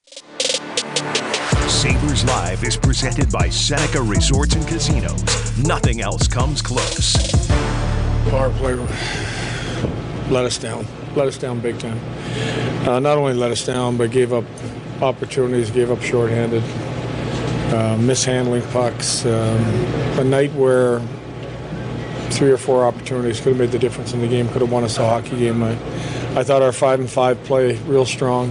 Sabres Live is presented by Seneca Resorts and Casinos. Nothing else comes close. Power play let us down big time. Not only let us down, but gave up opportunities, gave up shorthanded, mishandling pucks. A night where 3 or 4 opportunities could have made the difference in the game, could have won us a hockey game. I thought our 5-and-5 play real strong.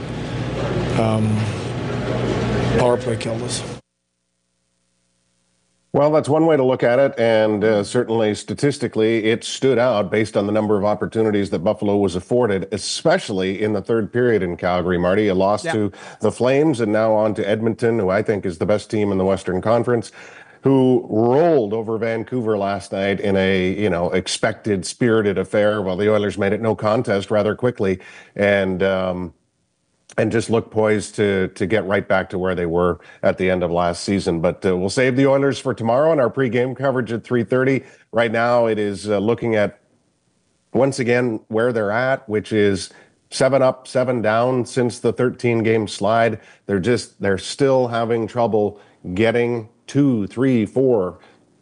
Power play killed us. Well, that's one way to look at it, and certainly statistically it stood out based on the number of opportunities that Buffalo was afforded, especially in the third period in Calgary. Marty, a loss to the Flames and now on to Edmonton, who I think is the best team in the Western Conference, who rolled over Vancouver last night in a, expected, spirited affair, while the Oilers made it no contest rather quickly. And just look poised to get right back to where they were at the end of last season. But we'll save the Oilers for tomorrow in our pregame coverage at 3:30. Right now it is looking at, once again, where they're at, which is 7 up, 7 down since the 13-game slide. They're still having trouble getting 2, 3, 4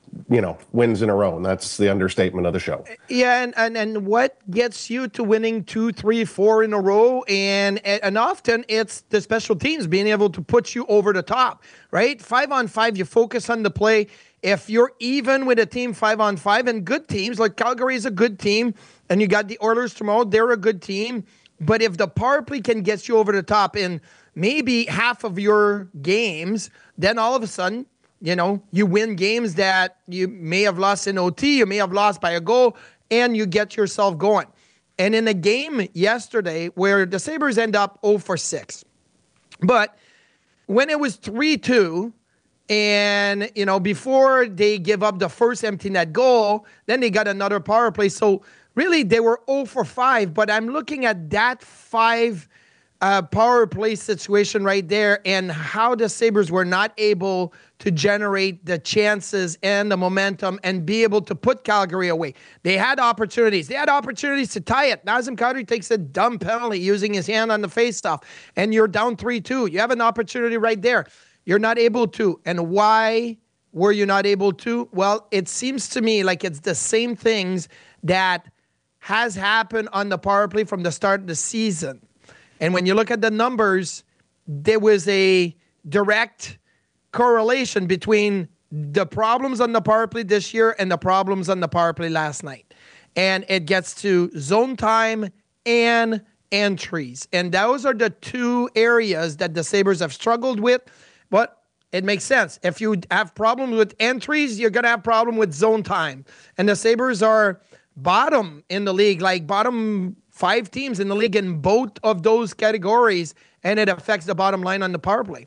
wins in a row, and that's the understatement of the show. Yeah, and what gets you to winning 2, 3, 4 in a row, and often it's the special teams being able to put you over the top, right? 5-on-5, you focus on the play. If you're even with a team 5-on-5, and good teams, like Calgary is a good team, and you got the Oilers tomorrow, they're a good team, but if the power play can get you over the top in maybe half of your games, then all of a sudden, you win games that you may have lost in OT, you may have lost by a goal, and you get yourself going. And in a game yesterday where the Sabres end up 0 for 6, but when it was 3-2, and, before they give up the first empty net goal, then they got another power play. So really they were 0 for 5, but I'm looking at that 5 power play situation right there and how the Sabres were not able to generate the chances and the momentum and be able to put Calgary away. They had opportunities. They had opportunities to tie it. Nazem Kadri takes a dumb penalty using his hand on the faceoff, and you're down 3-2. You have an opportunity right there. You're not able to. And why were you not able to? Well, it seems to me like it's the same things that has happened on the power play from the start of the season. And when you look at the numbers, there was a direct correlation between the problems on the power play this year and the problems on the power play last night. And it gets to zone time and entries. And those are the 2 areas that the Sabres have struggled with. But it makes sense. If you have problems with entries, you're going to have problem with zone time. And the Sabres are bottom in the league, like bottom 5 teams in the league in both of those categories, and it affects the bottom line on the power play.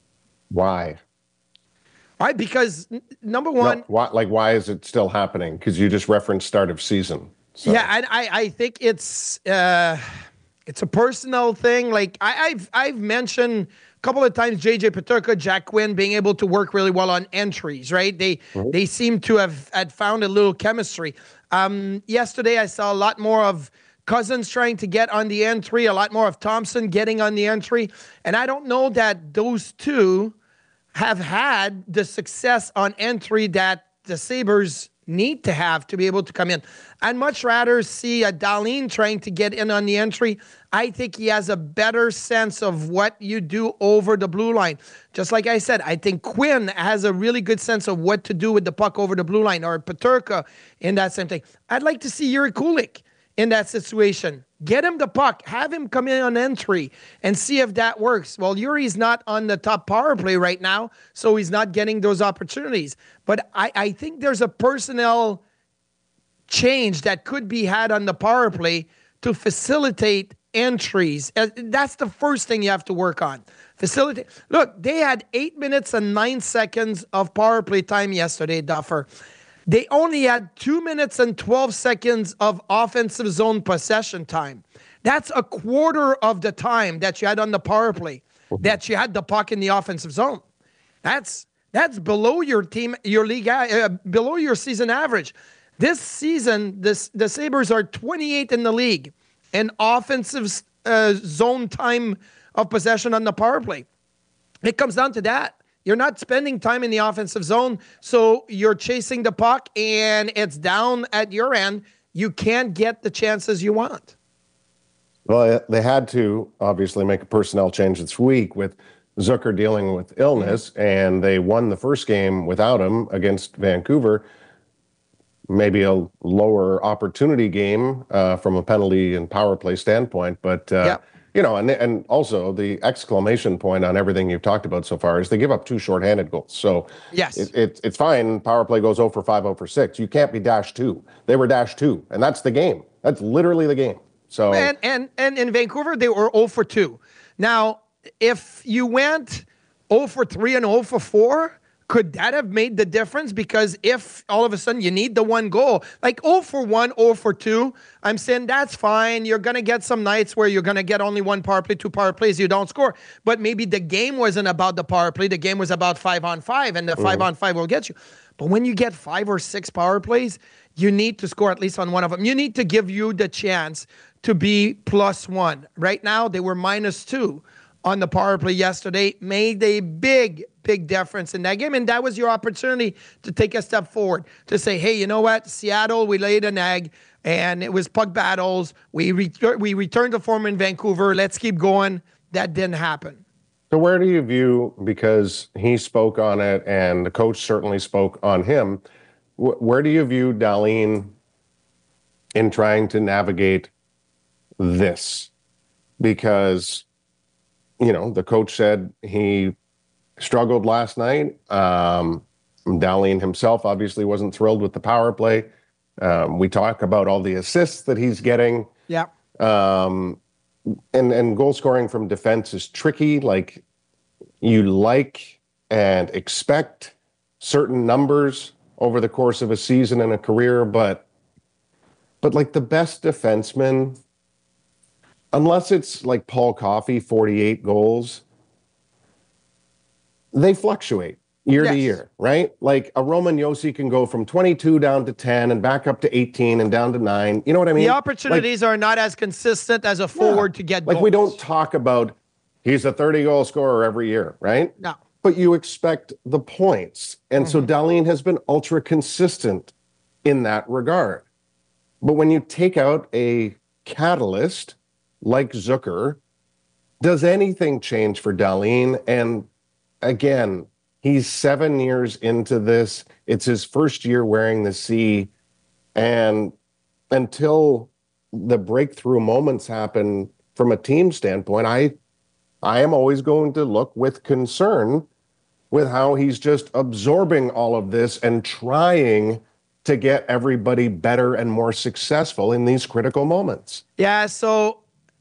Why? Why? Because number one, why is it still happening? Because you just referenced start of season. So. Yeah, I think it's a personal thing. Like I've mentioned a couple of times, JJ Peterka, Jack Quinn being able to work really well on entries. Right? They seem to have found a little chemistry. Yesterday, I saw a lot more of Cousins trying to get on the entry, a lot more of Thompson getting on the entry. And I don't know that those 2 have had the success on entry that the Sabres need to have to be able to come in. I'd much rather see a Dahlin trying to get in on the entry. I think he has a better sense of what you do over the blue line. Just like I said, I think Quinn has a really good sense of what to do with the puck over the blue line, or Peterka in that same thing. I'd like to see Yuri Kulik in that situation. Get him the puck. Have him come in on entry and see if that works. Well, Yuri's not on the top power play right now, so he's not getting those opportunities. But I think there's a personnel change that could be had on the power play to facilitate entries. That's the first thing you have to work on. Facilitate. Look, they had 8 minutes and 9 seconds of power play time yesterday, Duffer. They only had 2 minutes and 12 seconds of offensive zone possession time. That's a quarter of the time that you had on the power play, that you had the puck in the offensive zone. That's below your team, your league, below your season average. This season, the Sabres are 28th in the league in offensive zone time of possession on the power play. It comes down to that. You're not spending time in the offensive zone, so you're chasing the puck, and it's down at your end. You can't get the chances you want. Well, they had to obviously make a personnel change this week with Zucker dealing with illness, and they won the first game without him against Vancouver. Maybe a lower opportunity game from a penalty and power play standpoint, but and also the exclamation point on everything you've talked about so far is they give up 2 shorthanded goals. So yes, it's fine. Power play goes 0 for 5, 0 for 6. You can't be -2. They were -2, and that's the game. That's literally the game. So and in Vancouver they were 0 for 2. Now, if you went 0 for 3 and 0 for 4, could that have made the difference? Because if all of a sudden you need the 1 goal, like 0 for 1, 0 for 2, I'm saying that's fine. You're going to get some nights where you're going to get only 1 power play, 2 power plays, you don't score. But maybe the game wasn't about the power play. The game was about 5-on-5, and the 5-on-5 will get you. But when you get 5 or 6 power plays, you need to score at least on one of them. You need to give you the chance to be +1. Right now, they were -2 on the power play yesterday. Made a big difference in that game, and that was your opportunity to take a step forward, to say, hey, you know what, Seattle, we laid an egg, and it was puck battles. We returned to form in Vancouver. Let's keep going. That didn't happen. So where do you view, because he spoke on it and the coach certainly spoke on him, where do you view Dahlin in trying to navigate this? Because, the coach said he struggled last night. Dahlin himself obviously wasn't thrilled with the power play. We talk about all the assists that he's getting. Yeah. And goal scoring from defense is tricky. Like, you like and expect certain numbers over the course of a season and a career, but like the best defenseman, unless it's like Paul Coffey, 48 goals, they fluctuate year to year, right? Like a Roman Josi can go from 22 down to 10 and back up to 18 and down to 9. You know what I mean? The opportunities are not as consistent as a forward to get goals. Like, we don't talk about he's a 30-goal scorer every year, right? No. But you expect the points. And so Dahlin has been ultra consistent in that regard. But when you take out a catalyst like Zucker, does anything change for Dahlin? And again, he's 7 years into this. It's his first year wearing the C. And until the breakthrough moments happen from a team standpoint, I am always going to look with concern with how he's just absorbing all of this and trying to get everybody better and more successful in these critical moments. Yeah, so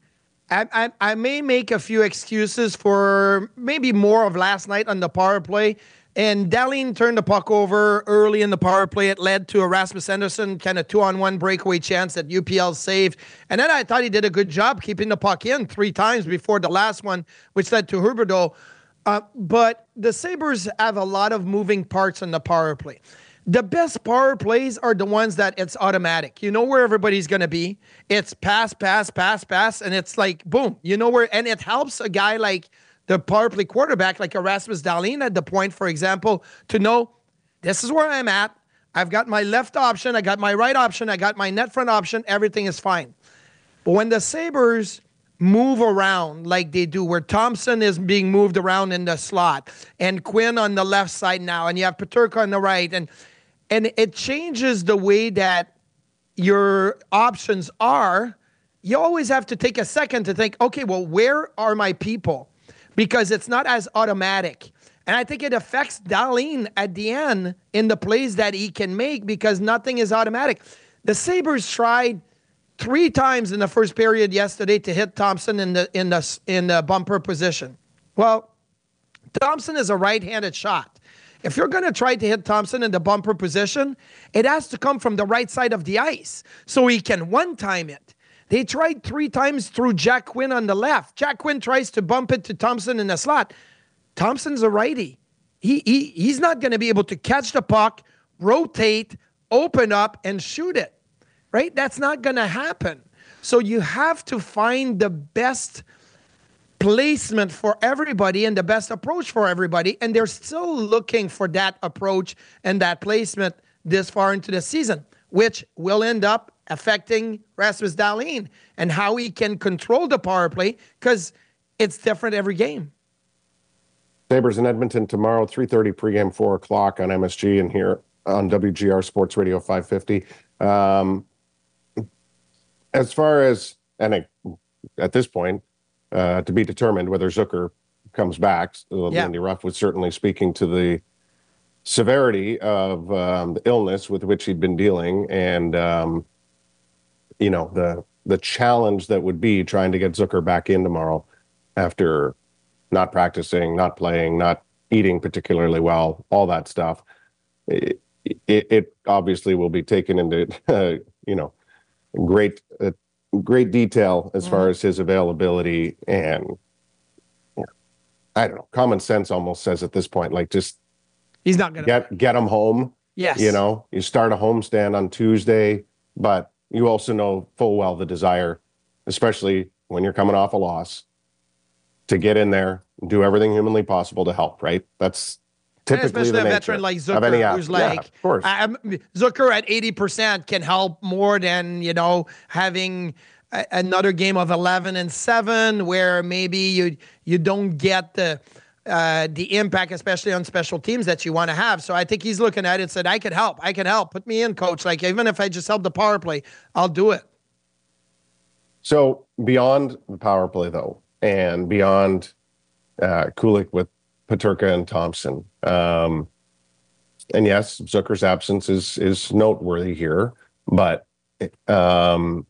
I may make a few excuses for maybe more of last night on the power play. And Dahlin turned the puck over early in the power play. It led to a Rasmus Andersson kind of 2-on-1 breakaway chance that UPL saved. And then I thought he did a good job keeping the puck in 3 times before the last one, which led to Huberdeau. But the Sabres have a lot of moving parts on the power play. The best power plays are the ones that it's automatic. You know where everybody's going to be. It's pass, pass, pass, pass, and it's like, boom. You know where, and it helps a guy like the power play quarterback, like Rasmus Dahlin at the point, for example, to know this is where I'm at. I've got my left option. I got my right option. I got my net front option. Everything is fine. But when the Sabres move around like they do, where Thompson is being moved around in the slot and Quinn on the left side now, and you have Peterka on the right, and it changes the way that your options are, you always have to take a second to think, okay, well, where are my people? Because it's not as automatic. And I think it affects Dahlin at the end in the plays that he can make because nothing is automatic. The Sabres tried 3 times in the first period yesterday to hit Thompson in the bumper position. Well, Thompson is a right-handed shot. If you're going to try to hit Thompson in the bumper position, it has to come from the right side of the ice so he can one-time it. They tried 3 times through Jack Quinn on the left. Jack Quinn tries to bump it to Thompson in the slot. Thompson's a righty. He's not going to be able to catch the puck, rotate, open up, and shoot it, right? That's not going to happen. So you have to find the best placement for everybody and the best approach for everybody. And they're still looking for that approach and that placement this far into the season, which will end up affecting Rasmus Dahlin and how he can control the power play, because it's different every game. Sabres in Edmonton tomorrow, 3:30 pregame, 4 o'clock on MSG and here on WGR Sports Radio 550. As far as, and at this point, to be determined whether Zucker comes back. Lindy Ruff was certainly speaking to the severity of the illness with which he'd been dealing, and the challenge that would be trying to get Zucker back in tomorrow after not practicing, not playing, not eating particularly well, all that stuff. It obviously will be taken into great detail as far as his availability, and I don't know, common sense almost says at this point, like, just he's not gonna get him home. Yes, you start a homestand on Tuesday, but you also know full well the desire, especially when you're coming off a loss, to get in there and do everything humanly possible to help. Right? That's typically especially the a veteran like Zucker, who's of course. Zucker at 80% can help more than having another game of 11-7 where maybe you don't get the impact, especially on special teams, that you want to have. So I think he's looking at it and said, I can help. Put me in, coach. Like, even if I just help the power play, I'll do it. So beyond the power play, though, and beyond Kulich with Peterka and Thompson, and yes, Zucker's absence is noteworthy here, but kind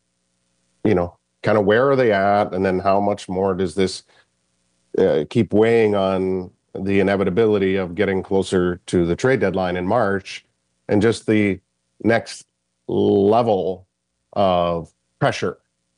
of where are they at, and then how much more does this keep weighing on the inevitability of getting closer to the trade deadline in March, and just the next level of pressure,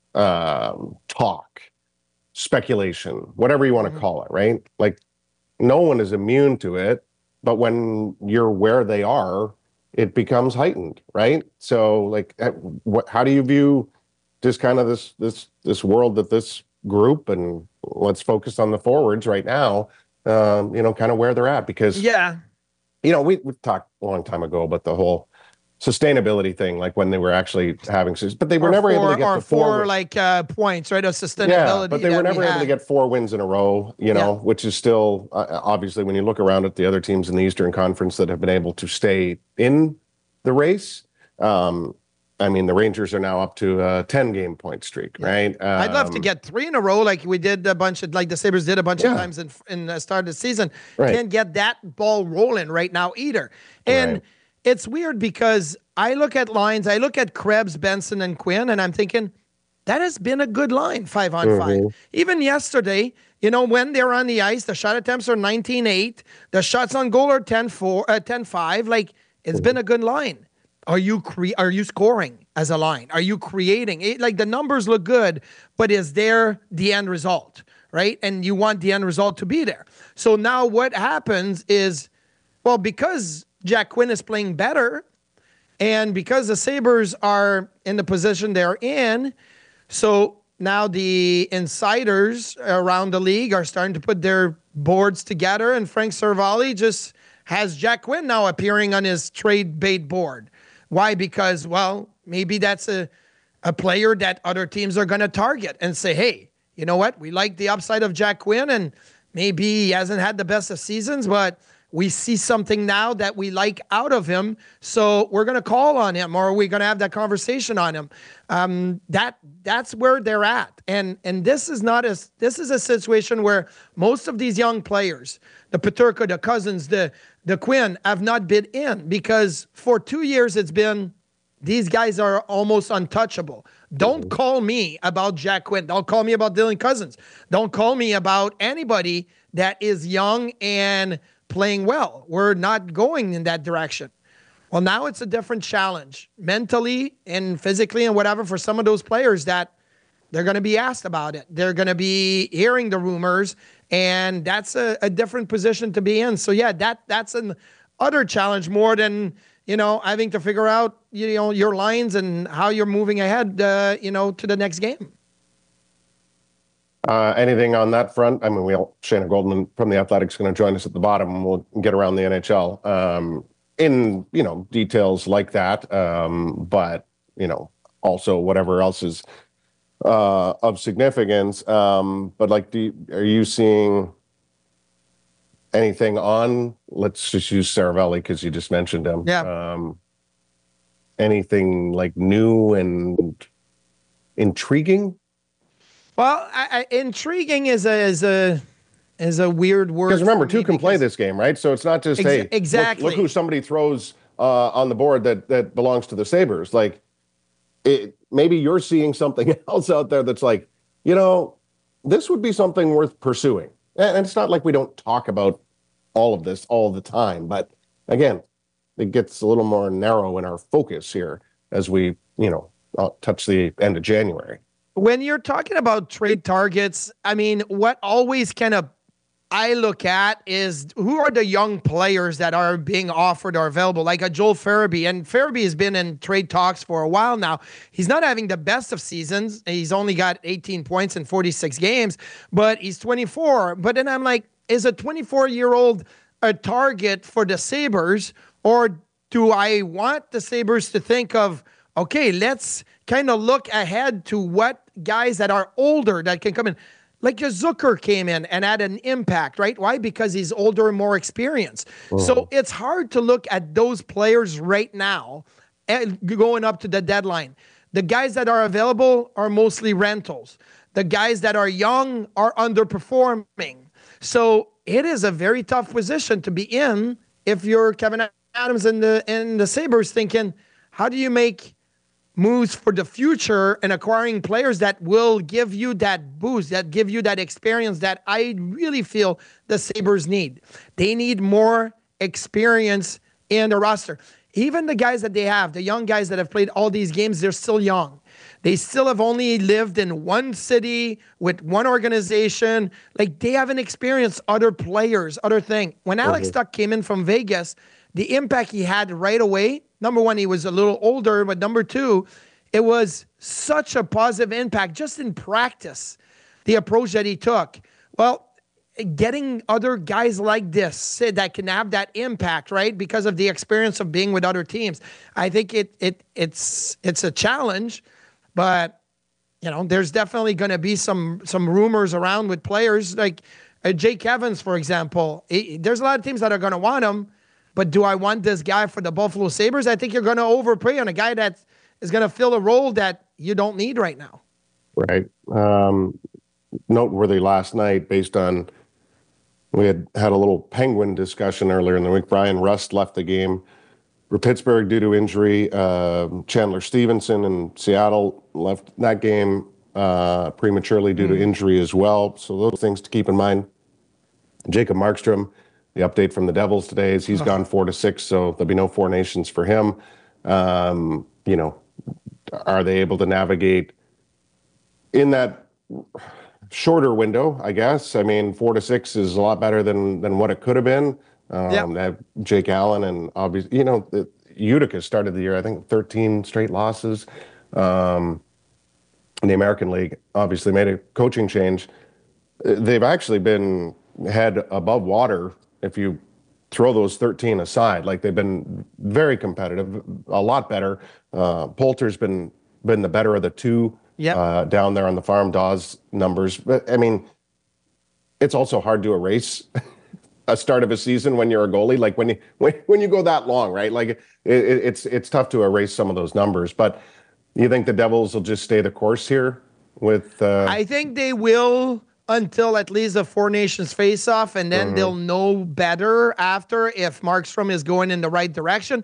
talk, speculation, whatever you want to call it, right? Like, no one is immune to it, but when you're where they are, it becomes heightened, right? So, like, how do you view just kind of this world that this group, and let's focus on the forwards right now, kind of where they're at? Because we talked a long time ago about the whole sustainability thing, like when they were actually having, but they were never able to get the four points, right? Of sustainability. Yeah, but they were never able to get 4 wins in a row, which is still obviously, when you look around at the other teams in the Eastern Conference that have been able to stay in the race. The Rangers are now up to a 10-game point streak, right? I'd love to get 3 in a row, like we did a bunch of, like the Sabres did a bunch of times in the start of the season. Right. Can't get that ball rolling right now either. And it's weird because I look at lines, I look at Krebs, Benson, and Quinn, and I'm thinking, that has been a good line, 5-on-5. Even yesterday, when they're on the ice, the shot attempts are 19-8. The shots on goal are 10-5. Like, it's been a good line. Are you scoring as a line? Are you creating? Like, the numbers look good, but is there the end result, right? And you want the end result to be there. So now what happens is, well, because Jack Quinn is playing better, and because the Sabres are in the position they're in, so now the insiders around the league are starting to put their boards together, and Frank Cervalli just has Jack Quinn now appearing on his trade bait board. Why? Because, well, maybe that's a player that other teams are going to target and say, hey, you know what? We like the upside of Jack Quinn, and maybe he hasn't had the best of seasons, but we see something now that we like out of him, so we're going to call on him, or we're going to have that conversation on him. That's where they're at, and this is a situation where most of these young players, the Peterka, the Cousins, the Quinn, have not been in, because for 2 years it's been, these guys are almost untouchable. Don't call me about Jack Quinn. Don't call me about Dylan Cousins. Don't call me about anybody that is young and playing well. We're not going in that direction. Well, now it's a different challenge, mentally and physically and whatever, for some of those players, that they're going to be asked about it. They're going to be hearing the rumors, and that's a different position to be in. So yeah, that's an other challenge more than having to figure out, your lines and how you're moving ahead, to the next game. Anything on that front? I mean, Shayna Goldman from The Athletic's going to join us at the bottom, and we'll get around the NHL in, details like that. But, also whatever else is of significance. But are you seeing anything on, let's just use Saravelli because you just mentioned him. Yeah. Anything new and intriguing? Well, intriguing is a weird word. Because remember, two can play this game, right? So it's not just, hey, exactly. Look who somebody throws on the board that belongs to the Sabres. Maybe you're seeing something else out there that's this would be something worth pursuing. And it's not like we don't talk about all of this all the time. But again, it gets a little more narrow in our focus here as we, touch the end of January. When you're talking about trade targets, I mean, what always I look at is who are the young players that are being offered or available, like a Joel Farabee. And Farabee has been in trade talks for a while now. He's not having the best of seasons. He's only got 18 points in 46 games, but he's 24. But then I'm like, is a 24-year-old a target for the Sabres, or do I want the Sabres to think of, okay, let's kind of look ahead to what guys that are older that can come in. Like Zucker came in and had an impact, right? Why? Because he's older and more experienced. So it's hard to look at those players right now and going up to the deadline. The guys that are available are mostly rentals. The guys that are young are underperforming. So it is a very tough position to be in if you're Kevin Adams and the Sabres thinking, how do you make moves for the future and acquiring players that will give you that boost, that give you that experience that I really feel the Sabres need. They need more experience in the roster. Even the guys that they have, the young guys that have played all these games, they're still young. They still have only lived in one city with one organization. They haven't experienced other players, other thing. When Alex Tuch came in from Vegas, the impact he had right away, number one, he was a little older, but number two, it was such a positive impact just in practice, the approach that he took. Well, getting other guys like this that can have that impact, right, because of the experience of being with other teams, I think it's a challenge, but there's definitely going to be some rumors around with players like Jake Evans, for example. There's a lot of teams that are going to want him. But do I want this guy for the Buffalo Sabres? I think you're going to overpay on a guy that is going to fill a role that you don't need right now. Right. Noteworthy last night, based on we had a little Penguin discussion earlier in the week. Brian Rust left the game for Pittsburgh due to injury. Chandler Stevenson in Seattle left that game prematurely due to injury as well. So those things to keep in mind. Jacob Markstrom, the update from the Devils today is he's gone 4-6, so there'll be no Four Nations for him. Are they able to navigate in that shorter window, I guess? I mean, 4-6 is a lot better than what it could have been. They have Jake Allen, and obviously, Utica started the year, I think, 13 straight losses. In the American League, obviously made a coaching change. They've actually been head above water if you throw those 13 aside. They've been very competitive, a lot better. Poulter's been the better of the two down there on the farm. Dawes numbers. But, I mean, it's also hard to erase a start of a season when you're a goalie. When you go that long, right? It's tough to erase some of those numbers. But you think the Devils will just stay the course here with... I think they will until at least the Four Nations face-off, and then they'll know better after if Markstrom is going in the right direction.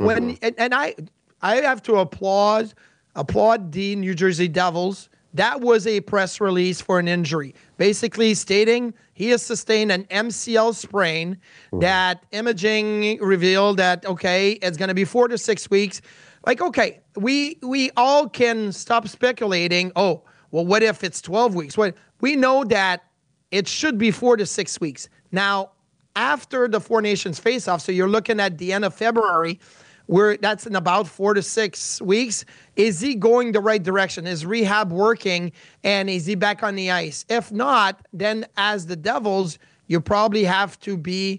I have to applaud the New Jersey Devils. That was a press release for an injury, basically stating he has sustained an MCL sprain. That imaging revealed that, okay, it's going to be 4 to 6 weeks. Okay, we all can stop speculating. Oh, well, what if it's 12 weeks? We know that it should be 4 to 6 weeks. Now, after the Four Nations face-off, so you're looking at the end of February, That's in about 4 to 6 weeks. Is he going the right direction? Is rehab working? And is he back on the ice? If not, then as the Devils, you probably have to be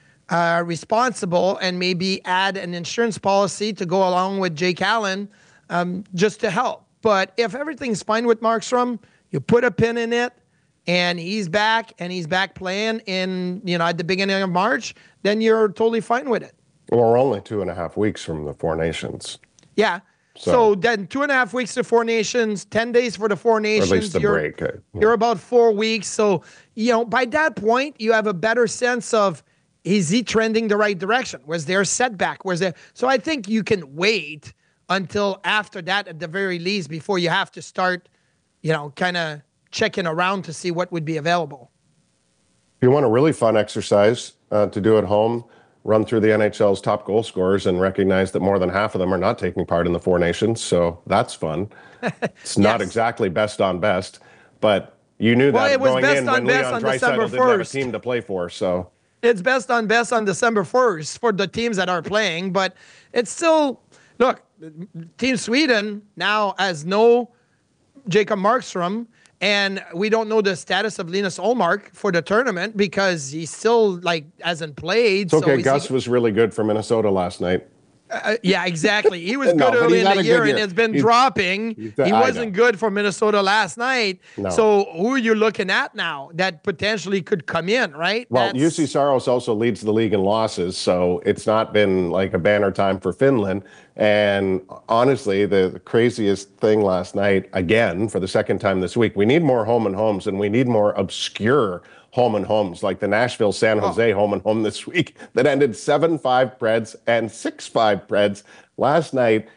responsible and maybe add an insurance policy to go along with Jake Allen just to help. But if everything's fine with Markstrom, you put a pin in it, and he's back playing in, at the beginning of March, then you're totally fine with it. Well, we're only 2.5 weeks from the Four Nations. Yeah. So then 2.5 weeks to Four Nations, 10 days for the Four Nations. Or at least the break. You're about 4 weeks. So, by that point, you have a better sense of, is he trending the right direction? Was there a setback? So I think you can wait until after that at the very least before you have to start, kind of checking around to see what would be available. If you want a really fun exercise to do at home, run through the NHL's top goal scorers and recognize that more than half of them are not taking part in the Four Nations. So that's fun. It's not exactly best on best, but you knew that it was going best in on when best Leon on Draisaitl December didn't have a 1st. team to play for. So it's best on December 1st for the teams that are playing, but it's still, look, Team Sweden now has no Jacob Markstrom, and we don't know the status of Linus Ullmark for the tournament because he still hasn't played. It's okay. Gus was really good for Minnesota last night. Yeah, exactly. He was good early in the year, and it's been dropping. He wasn't good for Minnesota last night. No. So who are you looking at now that potentially could come in, right? Well, UC Saros also leads the league in losses, so it's not been like a banner time for Finland. And honestly, the craziest thing last night, again, for the second time this week, we need more home and homes, and we need more obscure home and homes, like the Nashville San Jose home and home this week that ended 7-5 Preds and 6-5 Preds last night.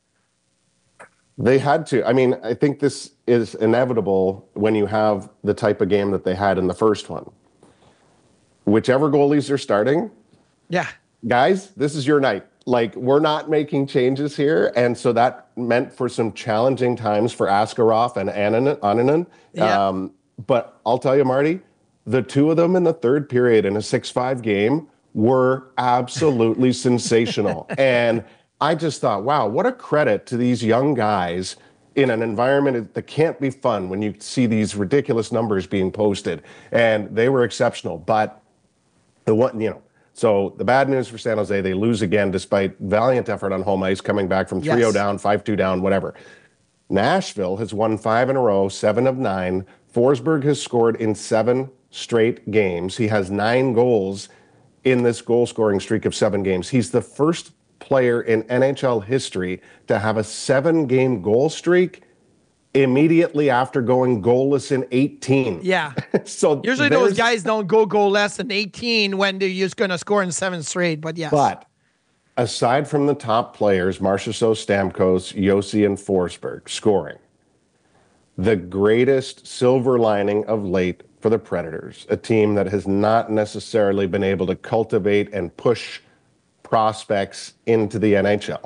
They had to. I mean, I think this is inevitable when you have the type of game that they had in the first one. Whichever goalies are starting, guys, this is your night. We're not making changes here. And so that meant for some challenging times for Askarov and Annunen. Yeah. But I'll tell you, Marty, the two of them in the third period in a 6-5 game were absolutely sensational. And I just thought, wow, what a credit to these young guys in an environment that can't be fun when you see these ridiculous numbers being posted. And they were exceptional. But so the bad news for San Jose, they lose again despite valiant effort on home ice, coming back from 3-0 down, 5-2 down, whatever. Nashville has won 5 in a row, 7 of 9. Forsberg has scored in 7 straight games. He has 9 goals in this goal-scoring streak of 7 games. He's the first player in NHL history to have a 7-game goal streak immediately after going goalless in 18. Yeah. So usually those guys don't go less than 18 when they're just going to score in 7 straight, but yes. But aside from the top players, Marchessault, Stamkos, Josi, and Forsberg scoring, the greatest silver lining of late for the Predators, a team that has not necessarily been able to cultivate and push prospects into the NHL.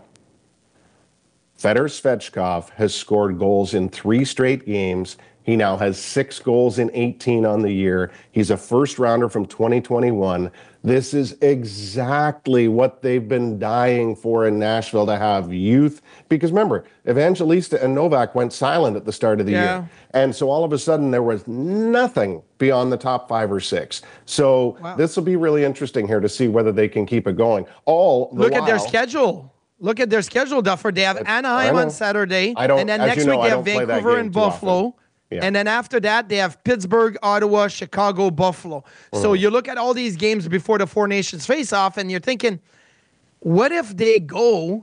Fedor Svechkov has scored goals in 3 straight games. He now has 6 goals in 18 on the year. He's a first rounder from 2021. This is exactly what they've been dying for in Nashville, to have youth. Because remember, Evangelista and Novak went silent at the start of the year. And so all of a sudden there was nothing beyond the top 5 or 6. So this will be really interesting here to see whether they can keep it going. Look at their schedule. Look at their schedule, Duffer. They have Anaheim on Saturday. And then next week they have Vancouver and Buffalo. Yeah. And then after that, they have Pittsburgh, Ottawa, Chicago, Buffalo. So you look at all these games before the Four Nations face-off, and you're thinking, what if they go,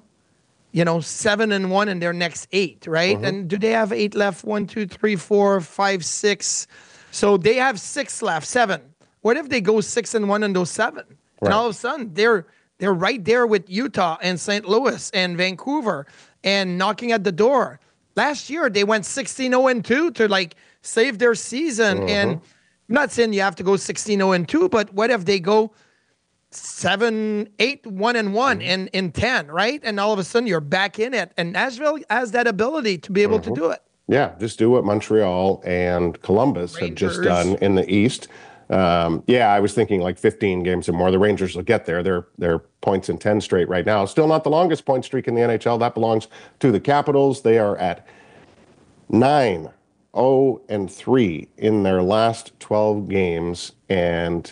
7-1 in their next 8, right? And do they have 8 left? 1, 2, 3, 4, 5, 6. So they have 6 left, 7. What if they go 6-1 in those 7? Right. And all of a sudden, they're right there with Utah and St. Louis and Vancouver and knocking at the door. Last year, they went 16-0-2 to save their season. And I'm not saying you have to go 16-0-2, but what if they go 7-8-1-1 in 10, right? And all of a sudden, you're back in it. And Nashville has that ability to be able to do it. Yeah, just do what Montreal and Columbus have just done in the East. I was thinking like 15 games or more. The Rangers will get there. They're points in 10 straight right now. Still not the longest point streak in the NHL. That belongs to the Capitals. They are at 9-0-3 in their last 12 games. And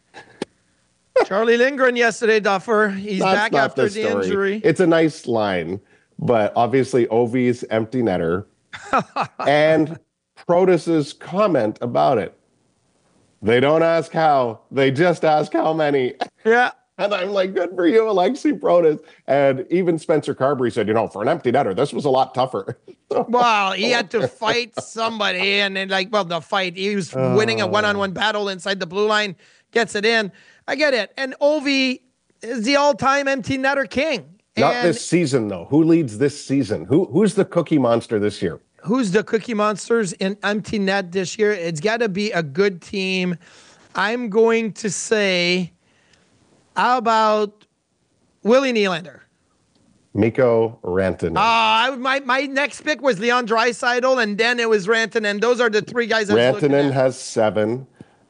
Charlie Lindgren yesterday, Duffer. He's back after the injury. It's a nice line, but obviously Ovi's empty netter and Protus's comment about it. They don't ask how, they just ask how many. Yeah. And I'm like, good for you, Alexi Protus. And even Spencer Carberry said, for an empty netter, this was a lot tougher. Well, he had to fight somebody. And then, the fight, he was winning a one-on-one battle inside the blue line, gets it in. I get it. And Ovi is the all-time empty netter king. Not this season, though. Who leads this season? Who's the Cookie Monster this year? Who's the Cookie Monsters in empty net this year? It's got to be a good team. I'm going to say, how about Willie Nylander? Mikko Rantanen. My next pick was Leon Draisaitl, and then it was Rantanen. Those are the three guys I was looking at. Rantanen has 7.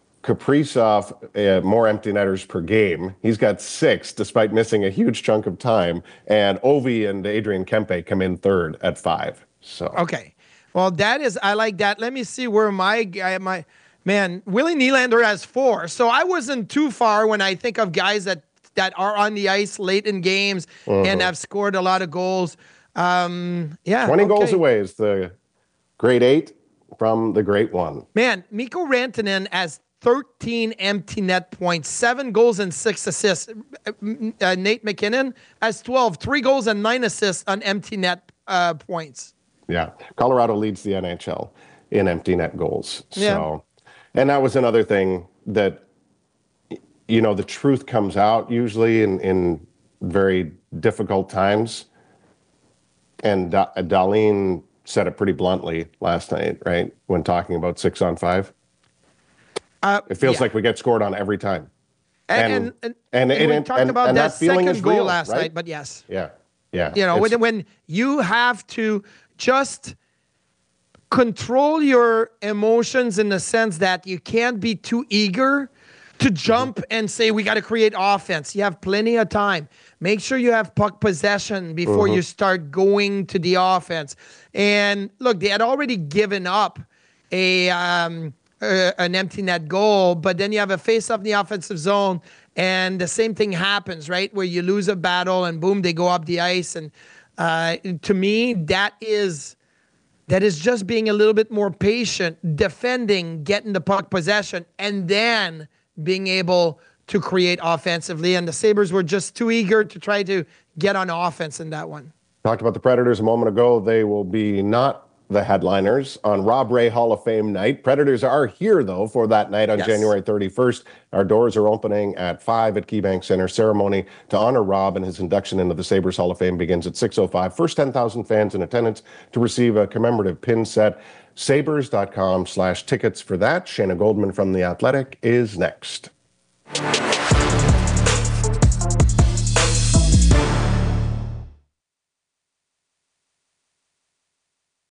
Kaprizov, more empty netters per game. He's got 6, despite missing a huge chunk of time. And Ovi and Adrian Kempe come in third at 5. So okay. Well, I like that. Let me see where Willie Nylander has 4. So I wasn't too far when I think of guys that are on the ice late in games and have scored a lot of goals. 20 goals away is the great 8 from the great 1. Man, Mikko Rantanen has 13 empty net points, 7 goals and 6 assists. Nate McKinnon has 12, 3 goals and 9 assists on empty net points. Yeah, Colorado leads the NHL in empty net goals. So, and that was another thing that, the truth comes out usually in very difficult times. And Darlene said it pretty bluntly last night, right? When talking about 6-on-5. It feels like we get scored on every time. And we talked about that second goal last night, but yes. Yeah. When you have to just control your emotions in the sense that you can't be too eager to jump and say, we got to create offense. You have plenty of time. Make sure you have puck possession before you start going to the offense. And look, they had already given up an empty net goal, but then you have a face-off in the offensive zone, and the same thing happens, right? Where you lose a battle, and boom, they go up the ice. And to me, that is just being a little bit more patient, defending, getting the puck possession, and then being able to create offensively. And the Sabres were just too eager to try to get on offense in that one. Talked about the Predators a moment ago. They will be not the headliners on Rob Ray Hall of Fame night. Predators are here, though, for that night on January 31st. Our doors are opening at 5 at KeyBank Center. Ceremony to honor Rob and his induction into the Sabres Hall of Fame begins at 6:05. First 10,000 fans in attendance to receive a commemorative pin set. Sabres.com/tickets for that. Shayna Goldman from The Athletic is next.